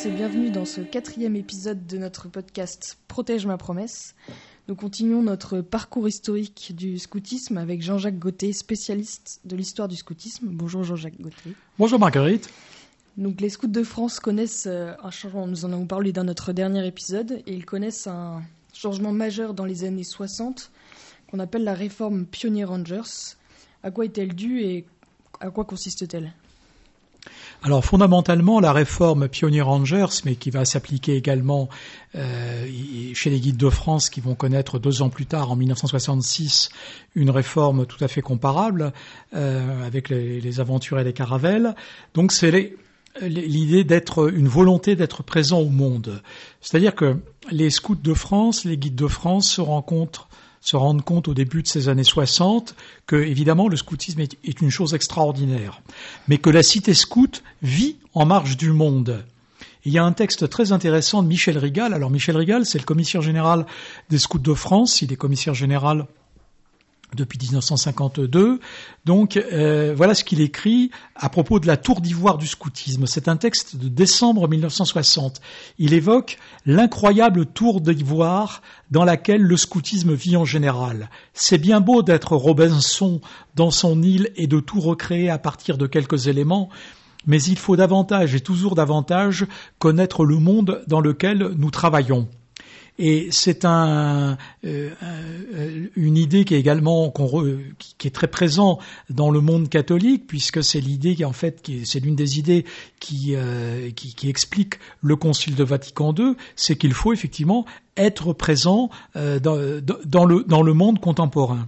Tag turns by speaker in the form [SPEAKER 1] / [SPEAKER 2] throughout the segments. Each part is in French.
[SPEAKER 1] tous et bienvenue dans ce 4e épisode de notre podcast Protège ma promesse. Nous continuons notre parcours historique du scoutisme avec Jean-Jacques Gauthier, spécialiste de l'histoire du scoutisme. Bonjour Jean-Jacques Gauthier.
[SPEAKER 2] Bonjour Marguerite.
[SPEAKER 1] Donc les scouts de France connaissent un changement, nous en avons parlé dans notre dernier épisode, et ils connaissent un changement majeur dans les années 60 qu'on appelle la réforme Pioneer Rangers. À quoi est-elle due et à quoi consiste-t-elle ?
[SPEAKER 2] Alors fondamentalement, la réforme Pioneer Rangers, mais qui va s'appliquer également chez les guides de France qui vont connaître 2 ans plus tard, en 1966, une réforme tout à fait comparable avec les aventuriers des Caravelles. Donc c'est l'idée une volonté d'être présent au monde. C'est-à-dire que les scouts de France, les guides de France se rendent compte au début de ces années 60 que, évidemment, le scoutisme est une chose extraordinaire, mais que la cité scout vit en marge du monde. Il y a un texte très intéressant de Michel Rigal. Alors, Michel Rigal, c'est le commissaire général des scouts de France. Il est commissaire général depuis 1952. Donc, voilà ce qu'il écrit à propos de la tour d'ivoire du scoutisme. C'est un texte de décembre 1960. Il évoque l'incroyable tour d'ivoire dans laquelle le scoutisme vit en général. C'est bien beau d'être Robinson dans son île et de tout recréer à partir de quelques éléments, mais il faut davantage et toujours davantage connaître le monde dans lequel nous travaillons. Et c'est une idée qui est également qui est très présente dans le monde catholique, puisque c'est l'idée c'est l'une des idées qui explique le Concile de Vatican II, c'est qu'il faut effectivement être présent dans le monde contemporain.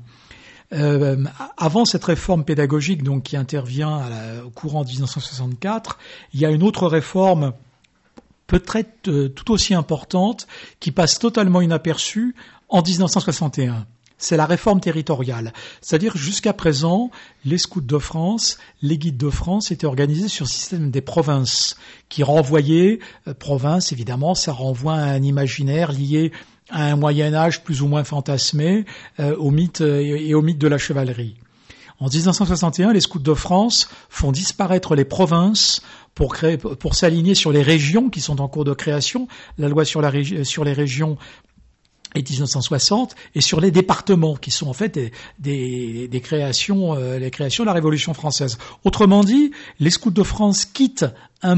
[SPEAKER 2] Avant cette réforme pédagogique donc qui intervient au courant de 1964, il y a une autre réforme peut-être tout aussi importante, qui passe totalement inaperçue en 1961. C'est la réforme territoriale. C'est-à-dire, jusqu'à présent, les scouts de France, les guides de France étaient organisés sur le système des provinces, qui renvoyaient, province, évidemment, ça renvoie à un imaginaire lié à un Moyen-Âge plus ou moins fantasmé, au mythe et au mythe de la chevalerie. En 1961, les scouts de France font disparaître les provinces pour s'aligner sur les régions qui sont en cours de création. La loi sur les régions est 1960 et sur les départements qui sont en fait des créations, les créations de la Révolution française. Autrement dit, les scouts de France quittent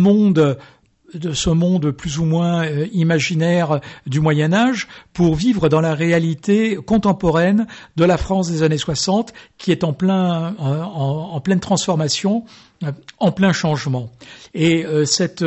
[SPEAKER 2] ce monde plus ou moins imaginaire du Moyen-Âge pour vivre dans la réalité contemporaine de la France des années 60 qui est en pleine transformation, en plein changement. Et cette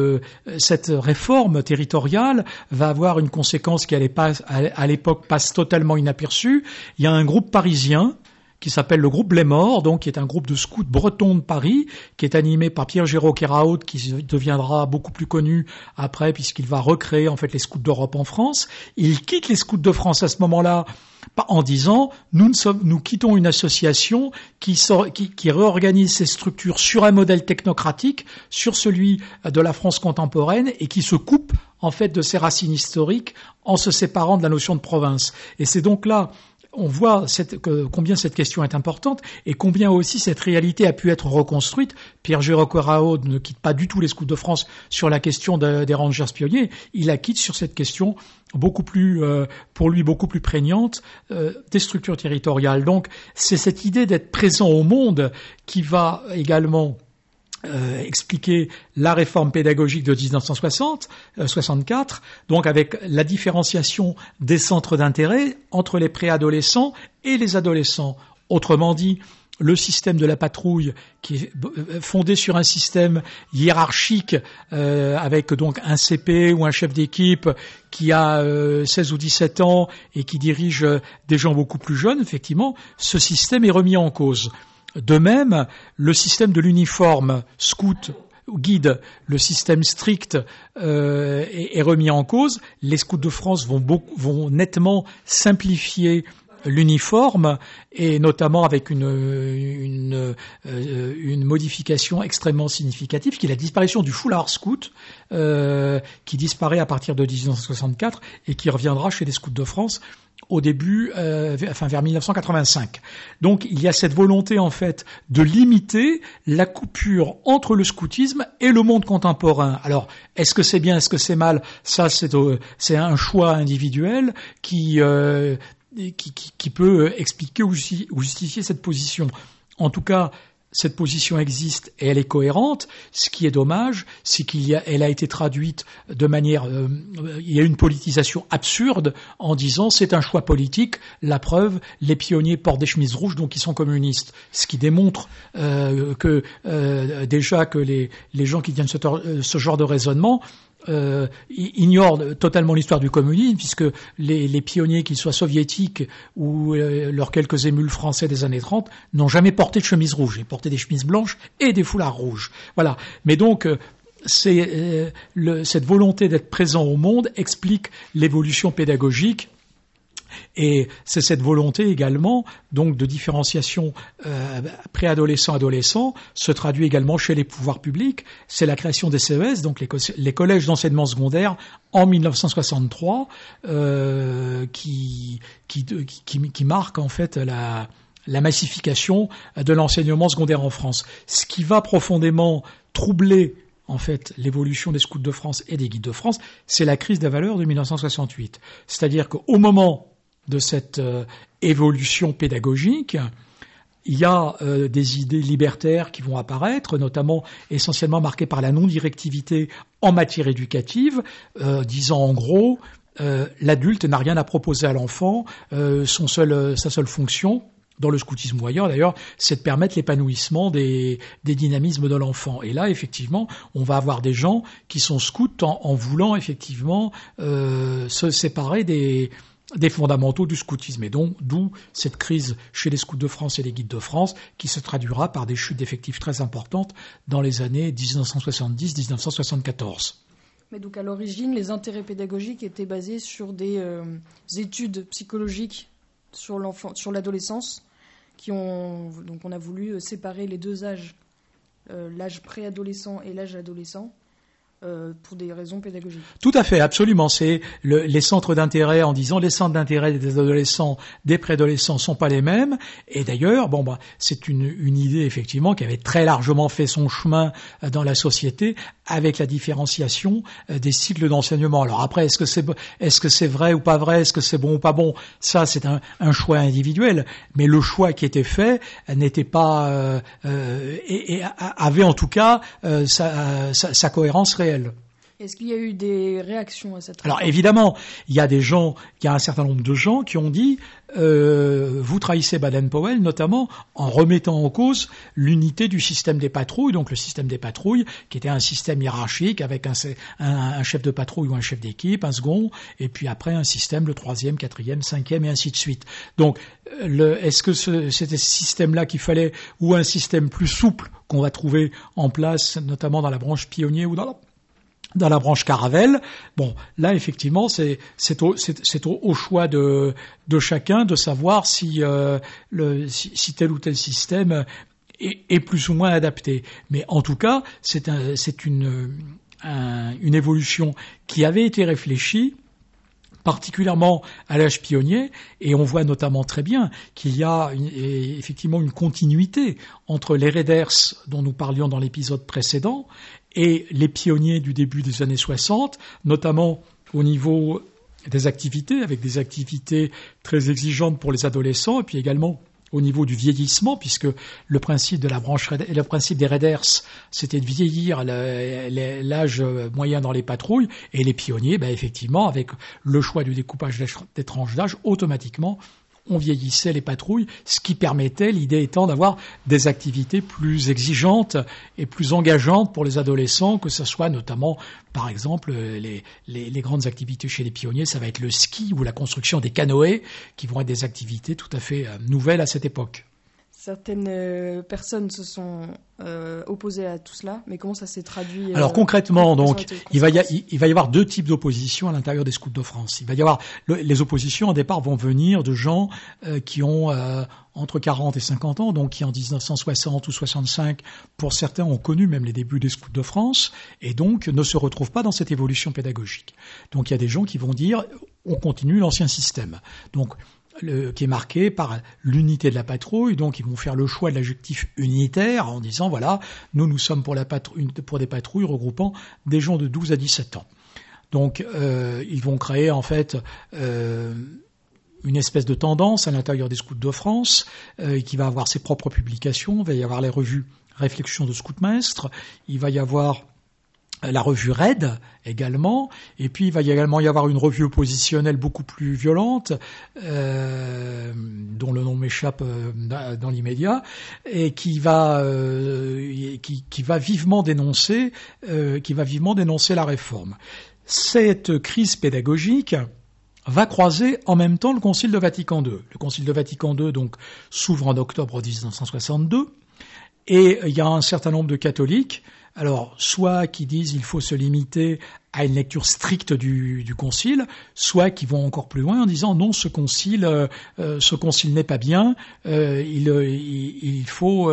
[SPEAKER 2] réforme territoriale va avoir une conséquence qui à l'époque passe totalement inaperçue. Il y a un groupe parisien qui s'appelle le groupe Les Morts, donc qui est un groupe de scouts bretons de Paris, qui est animé par Pierre Géraud Keraut, qui deviendra beaucoup plus connu après, puisqu'il va recréer en fait les scouts d'Europe en France. Il quitte les scouts de France à ce moment-là en disant nous quittons une association qui réorganise ses structures sur un modèle technocratique, sur celui de la France contemporaine, et qui se coupe en fait de ses racines historiques en se séparant de la notion de province. Et c'est donc là on voit combien cette question est importante et combien aussi cette réalité a pu être reconstruite. Pierre Géraud Keraut ne quitte pas du tout les scouts de France sur la question des Rangers pionniers. Il la quitte sur cette question pour lui beaucoup plus prégnante des structures territoriales. Donc c'est cette idée d'être présent au monde qui va également expliquer la réforme pédagogique de 1964, donc avec la différenciation des centres d'intérêt entre les préadolescents et les adolescents. Autrement dit, le système de la patrouille qui est fondé sur un système hiérarchique avec donc un CP ou un chef d'équipe qui a 16 ou 17 ans et qui dirige des gens beaucoup plus jeunes, effectivement, ce système est remis en cause. De même, le système de l'uniforme scout guide, le système strict est remis en cause. Les scouts de France vont nettement simplifier l'uniforme et notamment avec une modification extrêmement significative qui est la disparition du foulard scout qui disparaît à partir de 1964 et qui reviendra chez les scouts de France au début, vers 1985. Donc il y a cette volonté en fait de limiter la coupure entre le scoutisme et le monde contemporain. Alors est-ce que c'est bien, est-ce que c'est mal? Ça c'est un choix individuel qui peut expliquer ou justifier cette position. En tout cas, cette position existe et elle est cohérente. Ce qui est dommage, c'est elle a été traduite de manière, il y a une politisation absurde en disant c'est un choix politique. La preuve, les pionniers portent des chemises rouges, donc ils sont communistes. Ce qui démontre que déjà que les gens qui tiennent ce genre de raisonnement ignorent totalement l'histoire du communisme, puisque les pionniers, qu'ils soient soviétiques ou leurs quelques émules français des années 30, n'ont jamais porté de chemise rouge. Ils portaient des chemises blanches et des foulards rouges. Voilà. Mais donc, cette volonté d'être présent au monde explique l'évolution pédagogique. Et c'est cette volonté également, donc, de différenciation préadolescent-adolescent se traduit également chez les pouvoirs publics. C'est la création des CES, donc les collèges d'enseignement secondaire, en 1963, qui marque en fait la massification de l'enseignement secondaire en France. Ce qui va profondément troubler en fait l'évolution des scouts de France et des guides de France, c'est la crise des valeurs de 1968. C'est-à-dire qu'au moment de cette évolution pédagogique, il y a des idées libertaires qui vont apparaître, notamment essentiellement marquées par la non-directivité en matière éducative, disant en gros l'adulte n'a rien à proposer à l'enfant, sa seule fonction, dans le scoutisme ou ailleurs d'ailleurs, c'est de permettre l'épanouissement des dynamismes de l'enfant. Et là, effectivement, on va avoir des gens qui sont scouts en voulant effectivement se séparer des fondamentaux du scoutisme. Et donc, d'où cette crise chez les scouts de France et les guides de France, qui se traduira par des chutes d'effectifs très importantes dans les années 1970-1974.
[SPEAKER 1] Mais donc, à l'origine, les intérêts pédagogiques étaient basés sur des études psychologiques sur l'enfant, sur l'adolescence, donc on a voulu séparer les deux âges, l'âge préadolescent et l'âge adolescent, pour des raisons pédagogiques.
[SPEAKER 2] Tout à fait, absolument. C'est les centres d'intérêt, en disant les centres d'intérêt des adolescents, des préadolescents sont pas les mêmes. Et d'ailleurs, c'est une idée effectivement qui avait très largement fait son chemin dans la société avec la différenciation des cycles d'enseignement. Alors après, est-ce que c'est vrai ou pas vrai, est-ce que c'est bon ou pas bon, ça c'est un choix individuel. Mais le choix qui était fait n'était pas avait en tout cas sa cohérence réelle.
[SPEAKER 1] Est-ce qu'il y a eu des réactions à cette réforme ?
[SPEAKER 2] Alors évidemment, il y a un certain nombre de gens qui ont dit vous trahissez Baden-Powell, notamment en remettant en cause l'unité du système des patrouilles, donc le système des patrouilles qui était un système hiérarchique avec un chef de patrouille ou un chef d'équipe, un second, et puis après un système, le troisième, quatrième, cinquième et ainsi de suite. Donc est-ce que c'était ce système-là qu'il fallait, ou un système plus souple qu'on va trouver en place, notamment dans la branche pionnier ou dans la branche Caravelle? Bon, là effectivement, c'est au choix de chacun de savoir si tel ou tel système est plus ou moins adapté. Mais en tout cas, c'est une évolution qui avait été réfléchie, particulièrement à l'âge pionnier, et on voit notamment très bien qu'il y a effectivement une continuité entre les Raiders dont nous parlions dans l'épisode précédent et les pionniers du début des années 60, notamment au niveau des activités, avec des activités très exigeantes pour les adolescents, et puis également au niveau du vieillissement, puisque le principe des Raiders, c'était de vieillir l'âge moyen dans les patrouilles, et les pionniers, effectivement, avec le choix du découpage des tranches d'âge, automatiquement, on vieillissait les patrouilles, ce qui permettait, l'idée étant d'avoir des activités plus exigeantes et plus engageantes pour les adolescents, que ce soit notamment, par exemple, les grandes activités chez les pionniers, ça va être le ski ou la construction des canoës, qui vont être des activités tout à fait nouvelles à cette époque.
[SPEAKER 1] Certaines personnes se sont opposées à tout cela, mais comment ça s'est traduit
[SPEAKER 2] Alors concrètement, donc, il va y avoir deux types d'oppositions à l'intérieur des scouts de France. Il va y avoir les oppositions au départ vont venir de gens qui ont entre 40 et 50 ans, donc qui en 1960 ou 65, pour certains ont connu même les débuts des scouts de France, et donc ne se retrouvent pas dans cette évolution pédagogique. Donc il y a des gens qui vont dire on continue l'ancien système. Donc, qui est marqué par l'unité de la patrouille, donc ils vont faire le choix de l'adjectif unitaire en disant voilà, nous sommes pour des patrouilles regroupant des gens de 12 à 17 ans. Donc ils vont créer en fait une espèce de tendance à l'intérieur des Scouts de France qui va avoir ses propres publications. Il va y avoir les revues Réflexions de Scoutmaître, il va y avoir la revue Raid également, et puis il va également y avoir une revue oppositionnelle beaucoup plus violente, dont le nom m'échappe dans l'immédiat, et qui va vivement dénoncer la réforme. Cette crise pédagogique va croiser en même temps le Concile de Vatican II. Le Concile de Vatican II donc s'ouvre en octobre 1962, et il y a un certain nombre de catholiques, alors soit qui disent il faut se limiter à une lecture stricte du concile, soit qui vont encore plus loin en disant non, ce concile n'est pas bien, il ne faut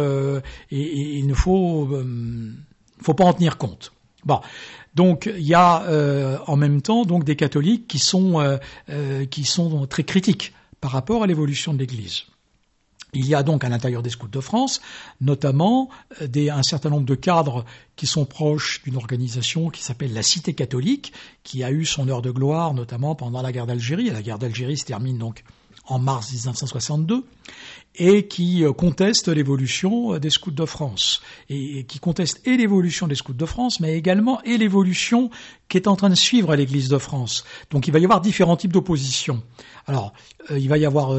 [SPEAKER 2] pas en tenir compte. Bon, donc il y a en même temps donc des catholiques qui sont très critiques par rapport à l'évolution de l'Église. Il y a donc à l'intérieur des Scouts de France, notamment un certain nombre de cadres qui sont proches d'une organisation qui s'appelle la Cité catholique, qui a eu son heure de gloire, notamment pendant la guerre d'Algérie. La guerre d'Algérie se termine donc en mars 1962, et qui conteste l'évolution des Scouts de France, et qui conteste et l'évolution des Scouts de France, mais également et l'évolution qui est en train de suivre à l'Église de France. Donc il va y avoir différents types d'opposition. Alors il va y avoir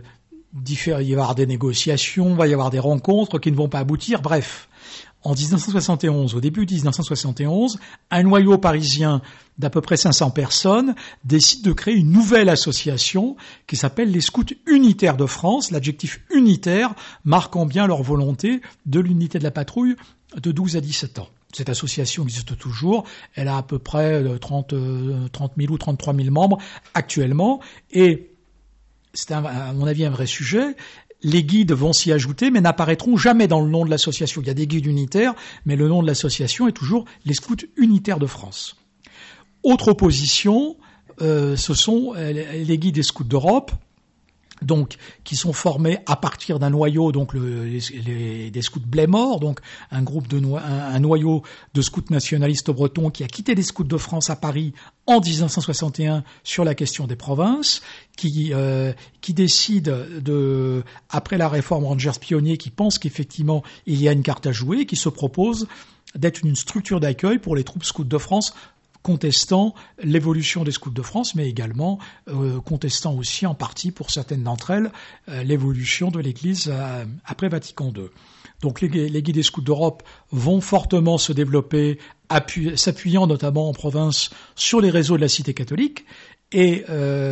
[SPEAKER 2] des négociations, il va y avoir des rencontres qui ne vont pas aboutir, bref. En 1971, au début de 1971, un noyau parisien d'à peu près 500 personnes décide de créer une nouvelle association qui s'appelle les Scouts unitaires de France, l'adjectif unitaire marquant bien leur volonté de l'unité de la patrouille de 12 à 17 ans. Cette association existe toujours, elle a à peu près 30 000 ou 33 000 membres actuellement, et c'est à mon avis un vrai sujet. Les guides vont s'y ajouter, mais n'apparaîtront jamais dans le nom de l'association. Il y a des guides unitaires, mais le nom de l'association est toujours les Scouts unitaires de France. Autre opposition, ce sont les guides des Scouts d'Europe, donc qui sont formés à partir d'un noyau, donc des Scouts Blémor, donc un noyau de Scouts nationalistes bretons qui a quitté les Scouts de France à Paris en 1961 sur la question des provinces, qui décide après la réforme Rangers Pionnier, qui pense qu'effectivement il y a une carte à jouer, qui se propose d'être une structure d'accueil pour les troupes Scouts de France, contestant l'évolution des Scouts de France, mais également contestant aussi en partie pour certaines d'entre elles l'évolution de l'Église après Vatican II. Donc les guides des Scouts d'Europe vont fortement se développer, s'appuyant notamment en province sur les réseaux de la Cité catholique, et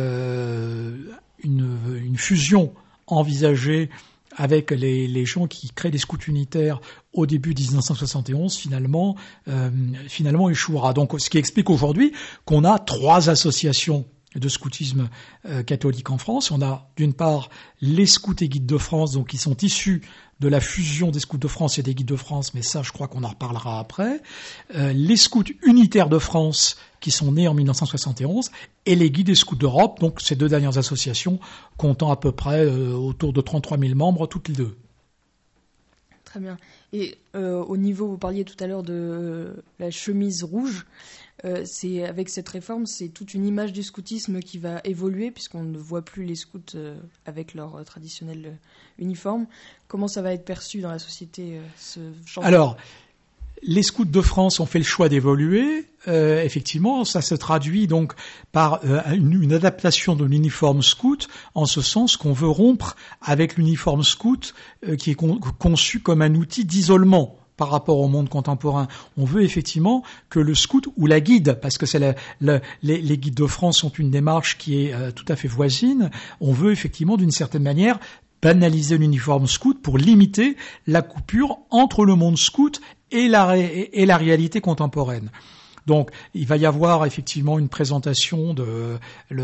[SPEAKER 2] une fusion envisagée avec les gens qui créent des scouts unitaires au début de 1971, finalement échouera. Donc, ce qui explique aujourd'hui qu'on a 3 associations de scoutisme catholique en France. On a d'une part les Scouts et Guides de France, donc qui sont issus de la fusion des Scouts de France et des Guides de France, mais ça je crois qu'on en reparlera après. Les Scouts unitaires de France qui sont nés en 1971, et les Guides des Scouts d'Europe, donc ces 2 dernières associations comptant à peu près autour de 33 000 membres toutes les 2.
[SPEAKER 1] Très bien. Et au niveau, vous parliez tout à l'heure de la chemise rouge, c'est avec cette réforme, c'est toute une image du scoutisme qui va évoluer, puisqu'on ne voit plus les scouts avec leur traditionnel uniforme. Comment ça va être perçu dans la société, ce changement ? Alors,
[SPEAKER 2] les Scouts de France ont fait le choix d'évoluer. Effectivement, ça se traduit donc par une adaptation de l'uniforme scout, en ce sens qu'on veut rompre avec l'uniforme scout qui est conçu comme un outil d'isolement par rapport au monde contemporain. On veut effectivement que le scout ou la guide, parce que les guides de France sont une démarche qui est tout à fait voisine, on veut effectivement d'une certaine manière banaliser l'uniforme scout pour limiter la coupure entre le monde scout et la réalité contemporaine. Donc, il va y avoir effectivement une présentation de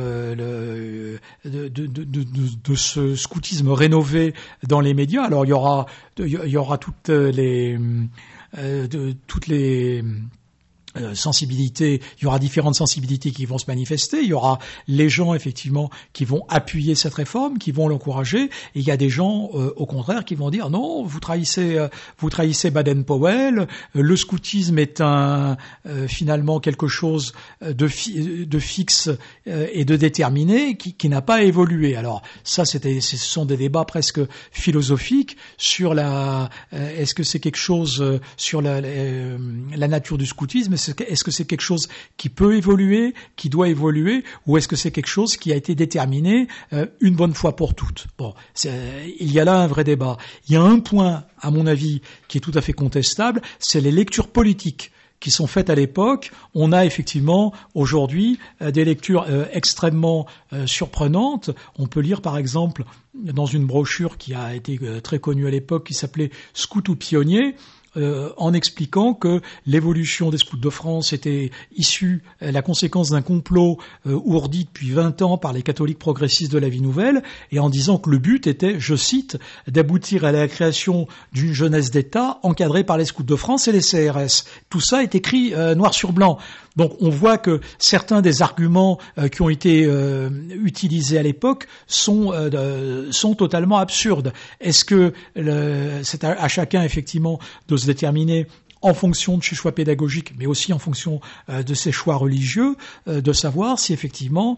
[SPEAKER 2] ce scoutisme rénové dans les médias. Alors, il y aura toutes les sensibilités, il y aura différentes sensibilités qui vont se manifester. Il y aura les gens effectivement qui vont appuyer cette réforme, qui vont l'encourager, et il y a des gens au contraire qui vont dire non, vous trahissez Baden-Powell. Le scoutisme est finalement quelque chose de fixe et de déterminé qui n'a pas évolué. Alors ça, ce sont des débats presque philosophiques sur est-ce que c'est quelque chose sur la nature du scoutisme. Est-ce que c'est quelque chose qui peut évoluer, qui doit évoluer, ou est-ce que c'est quelque chose qui a été déterminé une bonne fois pour toutes? Bon, il y a là un vrai débat. Il y a un point, à mon avis, qui est tout à fait contestable, c'est les lectures politiques qui sont faites à l'époque. On a effectivement aujourd'hui des lectures extrêmement surprenantes. On peut lire par exemple dans une brochure qui a été très connue à l'époque, qui s'appelait « Scout ou pionnier », en expliquant que l'évolution des scouts de France était issue, la conséquence d'un complot ourdi depuis 20 ans par les catholiques progressistes de la Vie Nouvelle, et en disant que le but était, je cite, d'aboutir à la création d'une jeunesse d'État encadrée par les scouts de France et les CRS. Tout ça est écrit noir sur blanc. Donc on voit que certains des arguments qui ont été utilisés à l'époque sont totalement absurdes. Est-ce que c'est à chacun effectivement de se déterminer en fonction de ses choix pédagogiques, mais aussi en fonction de ses choix religieux, de savoir si effectivement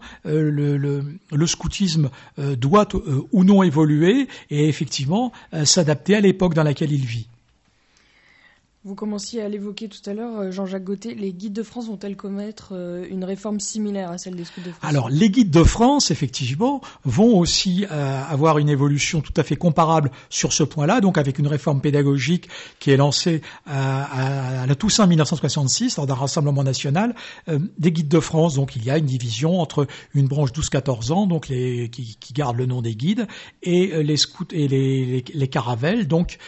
[SPEAKER 2] le scoutisme doit ou non évoluer et effectivement s'adapter à l'époque dans laquelle il vit.
[SPEAKER 1] Vous commenciez à l'évoquer tout à l'heure, Jean-Jacques Gauthier, les guides de France vont-elles commettre une réforme similaire à celle des scouts de France?
[SPEAKER 2] Alors, les guides de France, effectivement, vont aussi avoir une évolution tout à fait comparable sur ce point-là, donc avec une réforme pédagogique qui est lancée à la Toussaint 1966, lors d'un rassemblement national des guides de France. Donc, il y a une division entre une branche 12-14 ans, donc qui gardent le nom des guides, et les scouts et les caravelles, donc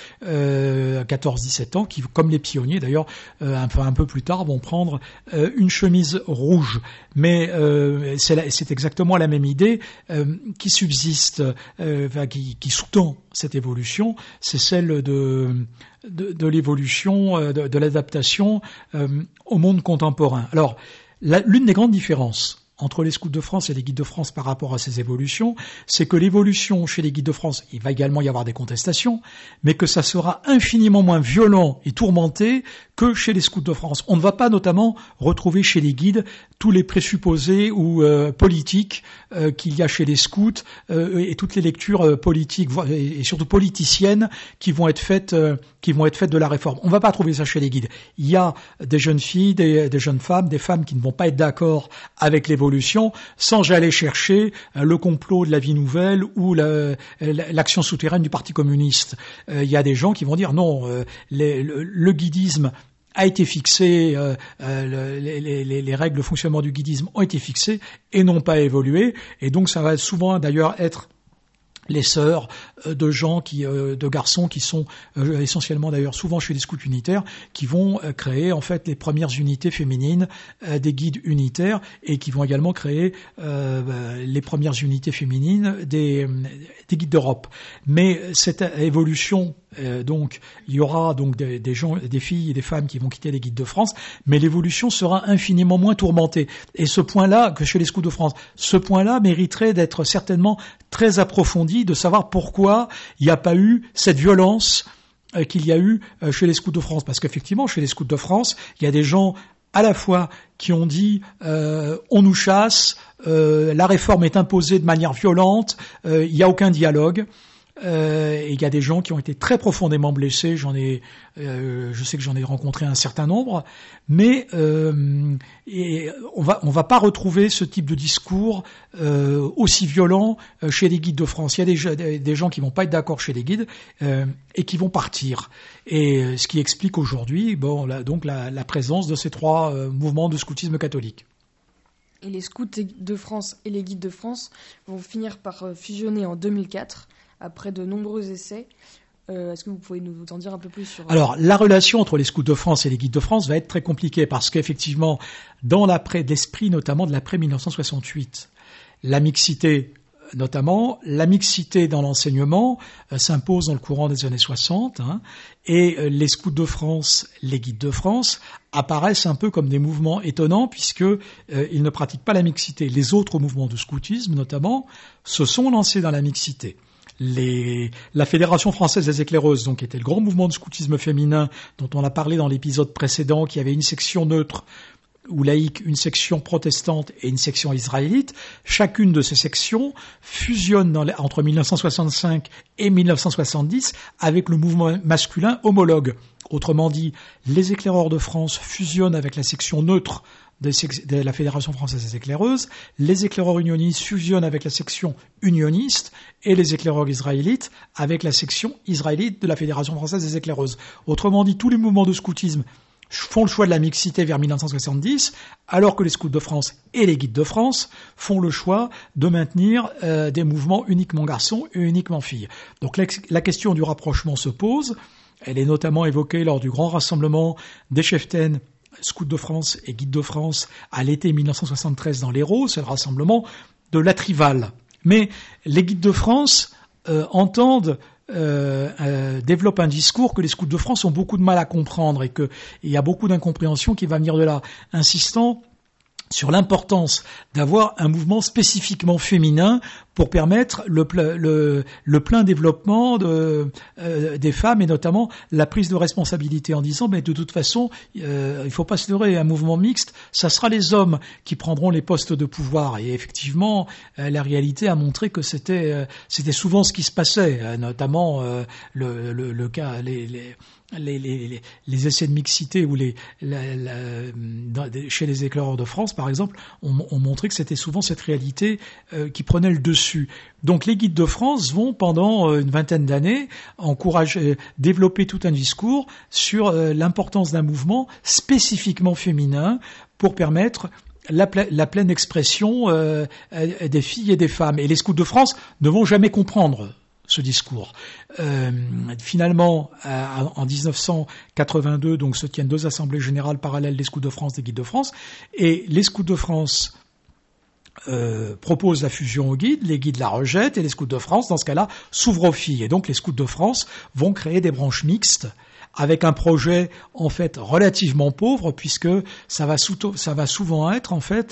[SPEAKER 2] 14-17 ans, qui, comme les pionniers d'ailleurs, un peu plus tard, vont prendre une chemise rouge. Mais c'est exactement la même idée qui subsiste, qui sous-tend cette évolution, c'est celle de l'évolution, de l'adaptation au monde contemporain. Alors, l'une des grandes différences entre les scouts de France et les guides de France par rapport à ces évolutions, c'est que l'évolution chez les guides de France, il va également y avoir des contestations, mais que ça sera infiniment moins violent et tourmenté que chez les scouts de France. On ne va pas notamment retrouver chez les guides tous les présupposés ou politiques qu'il y a chez les scouts et toutes les lectures politiques et surtout politiciennes qui vont être faites de la réforme. On ne va pas trouver ça chez les guides. Il y a des jeunes filles, des jeunes femmes, des femmes qui ne vont pas être d'accord avec l'évolution sans aller chercher le complot de la Vie Nouvelle ou l'action souterraine du Parti communiste. Il y a des gens qui vont dire non, le guidisme a été fixé, les règles de fonctionnement du guidisme ont été fixées et n'ont pas évolué. Et donc ça va souvent d'ailleurs être les sœurs de gens de garçons qui sont essentiellement d'ailleurs souvent chez les scouts unitaires, qui vont créer en fait les premières unités féminines des guides unitaires et qui vont également créer les premières unités féminines des guides d'Europe. Mais cette évolution, donc il y aura donc des gens, des filles et des femmes qui vont quitter les guides de France, mais l'évolution sera infiniment moins tourmentée. Et ce point-là, que chez les scouts de France, ce point-là mériterait d'être certainement très approfondi, de savoir pourquoi il n'y a pas eu cette violence qu'il y a eu chez les scouts de France. Parce qu'effectivement, chez les scouts de France, il y a des gens à la fois qui ont dit on nous chasse, la réforme est imposée de manière violente, il n'y a aucun dialogue. Et il y a des gens qui ont été très profondément blessés. Je sais que j'en ai rencontré un certain nombre, mais et on va pas retrouver ce type de discours aussi violent chez les guides de France. Il y a des gens qui vont pas être d'accord chez les guides et qui vont partir. Et ce qui explique aujourd'hui, la présence de ces trois mouvements de scoutisme catholique.
[SPEAKER 1] Et les scouts de France et les guides de France vont finir par fusionner en 2004. Après de nombreux essais. Est-ce que vous pouvez nous en dire un peu plus sur...
[SPEAKER 2] Alors, la relation entre les scouts de France et les guides de France va être très compliquée parce qu'effectivement, dans l'esprit notamment de l'après 1968, la mixité notamment, la mixité dans l'enseignement s'impose dans le courant des années 60, et les scouts de France, les guides de France apparaissent un peu comme des mouvements étonnants puisque ils ne pratiquent pas la mixité. Les autres mouvements de scoutisme, notamment, se sont lancés dans la mixité. La Fédération française des éclaireuses, donc, était le grand mouvement de scoutisme féminin dont on a parlé dans l'épisode précédent, qui avait une section neutre ou laïque, une section protestante et une section israélite. Chacune de ces sections fusionne entre 1965 et 1970 avec le mouvement masculin homologue. Autrement dit, les éclaireurs de France fusionnent avec la section neutre de la Fédération française des éclaireuses, les éclaireurs unionistes fusionnent avec la section unioniste et les éclaireurs israélites avec la section israélite de la Fédération française des éclaireuses. Autrement dit, tous les mouvements de scoutisme font le choix de la mixité vers 1970, alors que les scouts de France et les guides de France font le choix de maintenir des mouvements uniquement garçons et uniquement filles. Donc la question du rapprochement se pose. Elle est notamment évoquée lors du grand rassemblement des cheftaines Scouts de France et Guides de France à l'été 1973 dans l'Hérault, c'est le rassemblement de la Trivale. Mais les Guides de France développent un discours que les Scouts de France ont beaucoup de mal à comprendre et qu'il y a beaucoup d'incompréhension qui va venir de là, insistant sur l'importance d'avoir un mouvement spécifiquement féminin pour permettre le plein développement des femmes et notamment la prise de responsabilité en disant mais de toute façon il faut pas se leurrer, un mouvement mixte ça sera les hommes qui prendront les postes de pouvoir et effectivement la réalité a montré que c'était souvent ce qui se passait, notamment le cas les essais de mixité ou chez les éclaireurs de France par exemple ont montré que c'était souvent cette réalité qui prenait le dessus. Donc les guides de France vont pendant une vingtaine d'années développer tout un discours sur l'importance d'un mouvement spécifiquement féminin pour permettre la pleine expression des filles et des femmes. Et les scouts de France ne vont jamais comprendre ce discours. Finalement, en 1982, donc se tiennent 2 assemblées générales parallèles des Scouts de France, des Guides de France, et les Scouts de France proposent la fusion aux guides, les guides la rejettent, et les Scouts de France, dans ce cas-là, s'ouvrent aux filles. Et donc les Scouts de France vont créer des branches mixtes, avec un projet en fait relativement pauvre puisque ça va souvent être en fait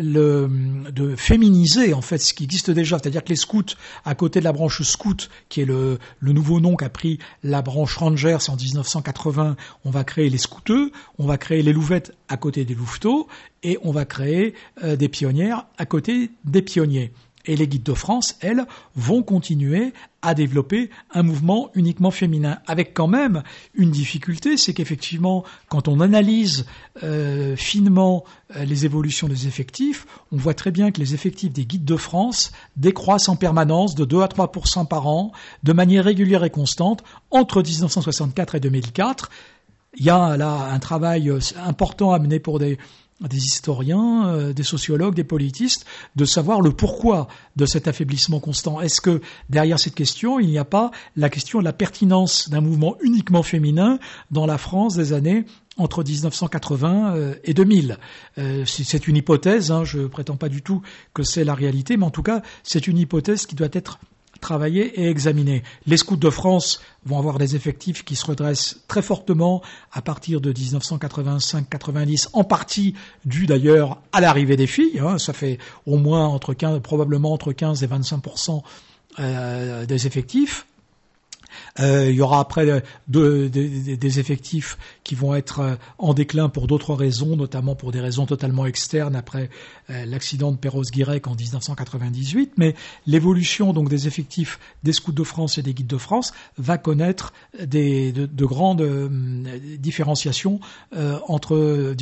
[SPEAKER 2] de féminiser en fait ce qui existe déjà, c'est-à-dire que les scouts à côté de la branche scout qui est le nouveau nom qu'a pris la branche Rangers en 1980, on va créer les scouteux, on va créer les louvettes à côté des louveteaux et on va créer des pionnières à côté des pionniers. Et les guides de France, elles, vont continuer à développer un mouvement uniquement féminin, avec quand même une difficulté, c'est qu'effectivement, quand on analyse finement les évolutions des effectifs, on voit très bien que les effectifs des guides de France décroissent en permanence de 2 à 3% par an, de manière régulière et constante, entre 1964 et 2004. Il y a là un travail important à mener pour des historiens, des sociologues, des politistes, de savoir le pourquoi de cet affaiblissement constant. Est-ce que derrière cette question, il n'y a pas la question de la pertinence d'un mouvement uniquement féminin dans la France des années entre 1980 et 2000 ? C'est une hypothèse, je ne prétends pas du tout que c'est la réalité, mais en tout cas, c'est une hypothèse qui doit être travailler et examiner. Les scouts de France vont avoir des effectifs qui se redressent très fortement à partir de 1985-90, en partie dû d'ailleurs à l'arrivée des filles. Ça fait au moins probablement entre 15 et 25% des effectifs. Il y aura après des effectifs qui vont être en déclin pour d'autres raisons, notamment pour des raisons totalement externes après l'accident de Perros-Guirec en 1998. Mais l'évolution donc des effectifs des Scouts de France et des Guides de France va connaître de grandes différenciations entre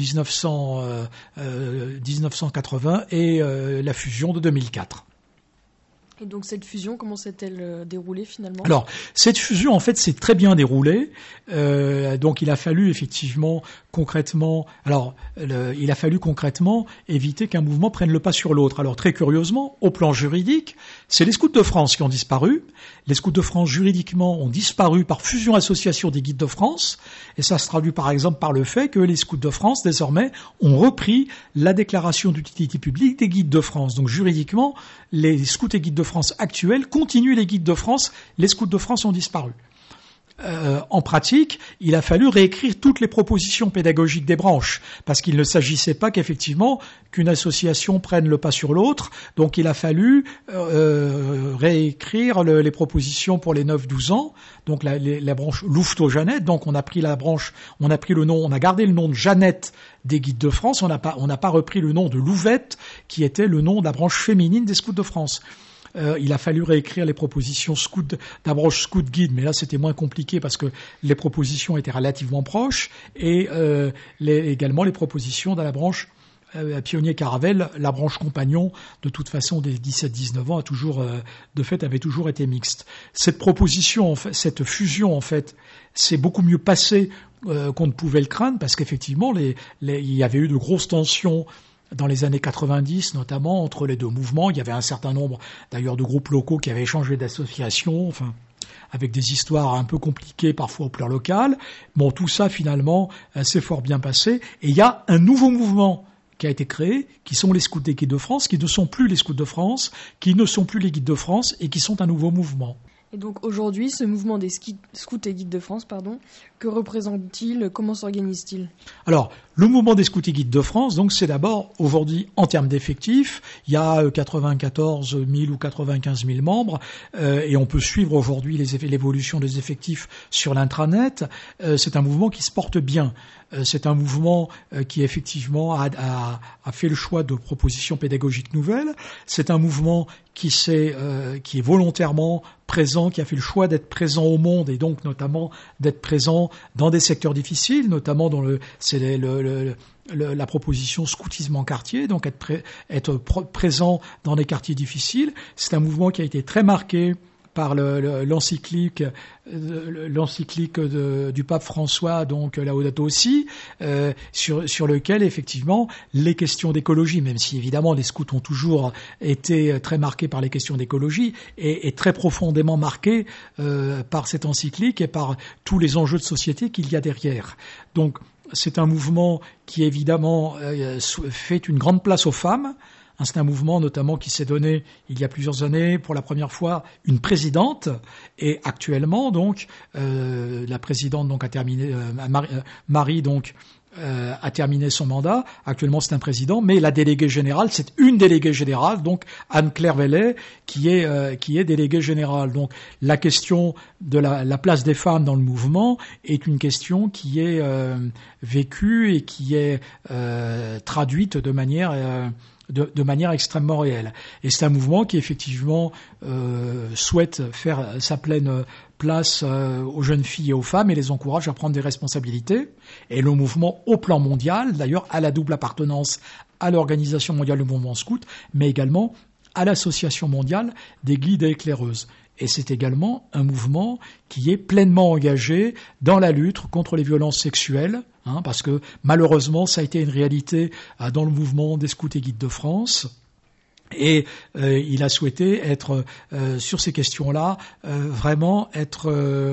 [SPEAKER 2] 1980 et la fusion de 2004.
[SPEAKER 1] Et donc cette fusion, comment s'est-elle déroulée finalement ?
[SPEAKER 2] Alors, cette fusion, en fait, s'est très bien déroulée. Donc il a fallu effectivement concrètement, il a fallu concrètement éviter qu'un mouvement prenne le pas sur l'autre. Alors très curieusement, au plan juridique, c'est les scouts de France qui ont disparu. Les scouts de France juridiquement ont disparu par fusion-association des guides de France, et ça se traduit par exemple par le fait que les scouts de France désormais ont repris la déclaration d'utilité publique des guides de France. Donc juridiquement, les scouts et guides de France actuels continuent les guides de France, les scouts de France ont disparu. En pratique, il a fallu réécrire toutes les propositions pédagogiques des branches, parce qu'il ne s'agissait pas qu'effectivement qu'une association prenne le pas sur l'autre. Donc il a fallu réécrire les propositions pour les 9-12 ans. Donc la branche Louveteau-Jeannette. Donc on a pris le nom, on a gardé le nom de Jeannette des guides de France. On n'a pas repris le nom de Louvette, qui était le nom de la branche féminine des scouts de France. Il a fallu réécrire les propositions de la branche scout guide, mais là c'était moins compliqué parce que les propositions étaient relativement proches, et également les propositions de la branche Pionnier Caravelle, la branche compagnon, de toute façon des 17-19 ans avait toujours été mixte. Cette proposition, cette fusion en fait, s'est beaucoup mieux passée qu'on ne pouvait le craindre, parce qu'effectivement il y avait eu de grosses tensions dans les années 90, notamment, entre les deux mouvements. Il y avait un certain nombre, d'ailleurs, de groupes locaux qui avaient changé d'association, avec des histoires un peu compliquées, parfois au plan local. Bon, tout ça, finalement, s'est fort bien passé. Et il y a un nouveau mouvement qui a été créé, qui sont les scouts des guides de France, qui ne sont plus les scouts de France, qui ne sont plus les guides de France, et qui sont un nouveau mouvement.
[SPEAKER 1] Et donc aujourd'hui, ce mouvement des scouts et guides de France, que représente-t-il? Comment s'organise-t-il?
[SPEAKER 2] Alors, le mouvement des scouts et guides de France, donc c'est d'abord aujourd'hui en termes d'effectifs, il y a 94 000 ou 95 000 membres, et on peut suivre aujourd'hui l'évolution des effectifs sur l'intranet. C'est un mouvement qui se porte bien. C'est un mouvement qui effectivement a fait le choix de propositions pédagogiques nouvelles. C'est un mouvement qui est volontairement présent, qui a fait le choix d'être présent au monde, et donc notamment d'être présent dans des secteurs difficiles, notamment dans la proposition scoutisme en quartier, donc être présent dans des quartiers difficiles. C'est un mouvement qui a été très marqué par l'encyclique du pape François, donc Laudato Si, sur lequel effectivement les questions d'écologie, même si évidemment les scouts ont toujours été très marqués par les questions d'écologie, et très profondément marqués par cette encyclique et par tous les enjeux de société qu'il y a derrière. Donc c'est un mouvement qui évidemment fait une grande place aux femmes. C'est un mouvement notamment qui s'est donné il y a plusieurs années pour la première fois une présidente, et actuellement donc la présidente donc a terminé, Marie donc a terminé son mandat. Actuellement c'est un président, mais la déléguée générale, c'est une déléguée générale, donc Anne-Claire Vellet, qui est déléguée générale. Donc la question de la place des femmes dans le mouvement est une question qui est vécue et qui est traduite de manière extrêmement réelle. Et c'est un mouvement qui effectivement souhaite faire sa pleine place aux jeunes filles et aux femmes et les encourage à prendre des responsabilités. Et le mouvement au plan mondial, d'ailleurs, a la double appartenance à l'Organisation mondiale du mouvement scout, mais également à l'Association mondiale des guides et éclaireuses. Et c'est également un mouvement qui est pleinement engagé dans la lutte contre les violences sexuelles, parce que malheureusement ça a été une réalité dans le mouvement des scouts et guides de France. Et il a souhaité être sur ces questions-là vraiment être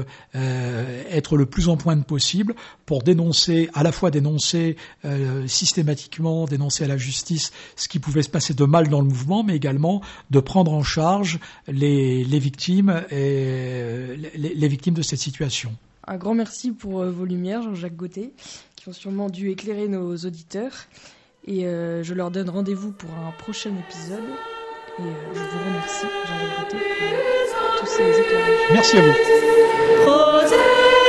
[SPEAKER 2] le plus en pointe possible pour à la fois dénoncer systématiquement, dénoncer à la justice ce qui pouvait se passer de mal dans le mouvement, mais également de prendre en charge les victimes et les victimes de cette situation.
[SPEAKER 1] Un grand merci pour vos lumières, Jean-Jacques Gauthier, qui ont sûrement dû éclairer nos auditeurs. Et je leur donne rendez-vous pour un prochain épisode. Et je vous remercie, Jean-Jacques Gauthier, pour tous ces éclairages.
[SPEAKER 2] Merci à vous.